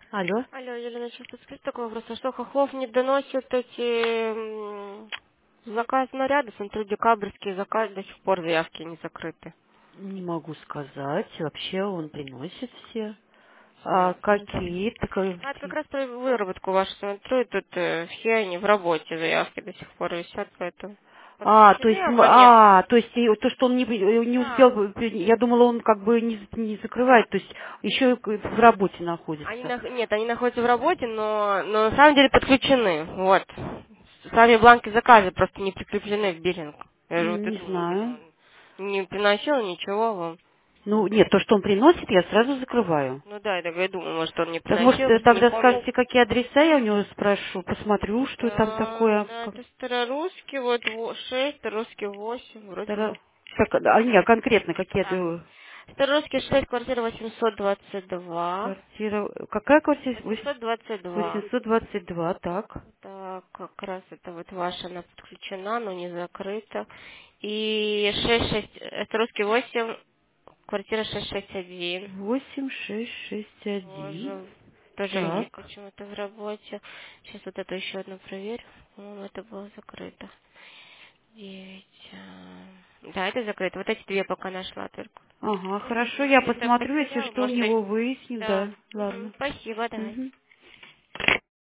Алло. Алло, Елена, что скажите такой вопрос, а что Хохлов не доносит эти заказ наряда, смотрю, декабрьские заказы, до сих пор заявки не закрыты. Не могу сказать. Вообще он приносит все. В А смысле? какие? А это как раз про выработку вашу смотрю, и тут все они в работе, заявки до сих пор висят, поэтому То подключены есть, абонент. то есть то, что он не Да. успел, я думала, он как бы не закрывает, то есть еще в работе находится. Нет, они находятся в работе, но на самом деле подключены, вот. Сами бланки заказа просто не прикреплены в биллинг. Я же вот и Не думаю, знаю. он не приносил ничего вам. Ну, нет, то, что он приносит, я сразу закрываю. Ну да, я так и думаю, может он не Так, может, приносил, просто не тогда помнит. скажете, какие адреса, я у него спрошу, посмотрю, что там такое. Да, это старорусский, вот 6, старорусский 8, вроде бы. Так, не, конкретно какие Да. это Старорусский 6, квартира 822. квартира, какая квартира? 822. 822, так. Это как раз это вот ваша, она подключена, но не закрыта. И 66, это русский 8, квартира 661. 8661. Тоже висит Так. почему-то в работе. Сейчас вот это еще одно проверю. По-моему, это было закрыто. 9. Да, это закрыто. Вот эти две пока нашла только. Ага, Если хорошо, я где-то посмотрю, если потерял, что, у может, него выясню, да. да. Ладно. Спасибо, давай. Мгм.